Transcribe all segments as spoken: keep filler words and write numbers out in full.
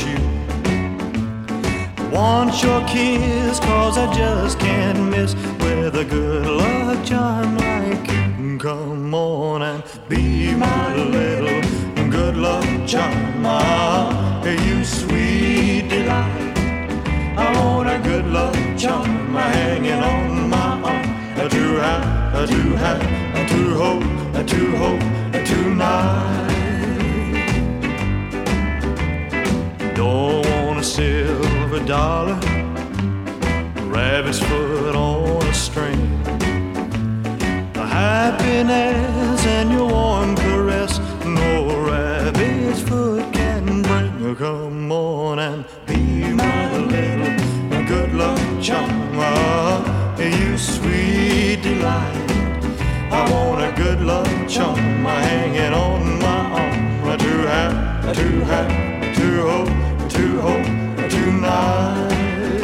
you. Want your kiss, cause I just can't miss with a good luck charm like you. Come on and be my little good luck charm. Ah, you sweet delight. I want a good luck charm hanging on my arm. To have, to have, to hope, to hope tonight. Don't want a silver dollar, rabbit's foot on a string. The happiness and your warm caress, no rabbit's foot can bring. Come on and be my little good luck charm. Ah, you sweet delight. I want a good luck charm hanging on my arm. To have, to have, to hope, to hope tonight.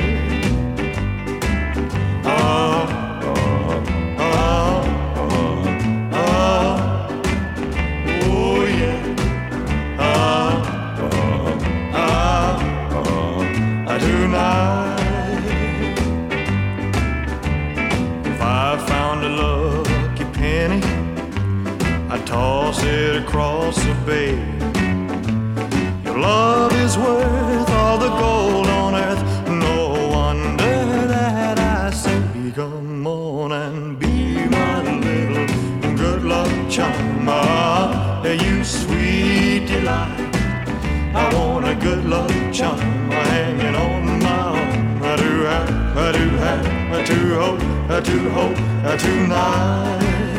Ah, ah, ah, ah, oh yeah. Ah, ah, ah, tonight. If I found a lucky penny, I'd toss it across the bay. Your love is worth all the gold on earth. No wonder that I say, come on and be my little good luck charm. Ah, you sweet delight. I want a good luck charm hanging on my arm. I do have, I do have, to hope, to hope tonight.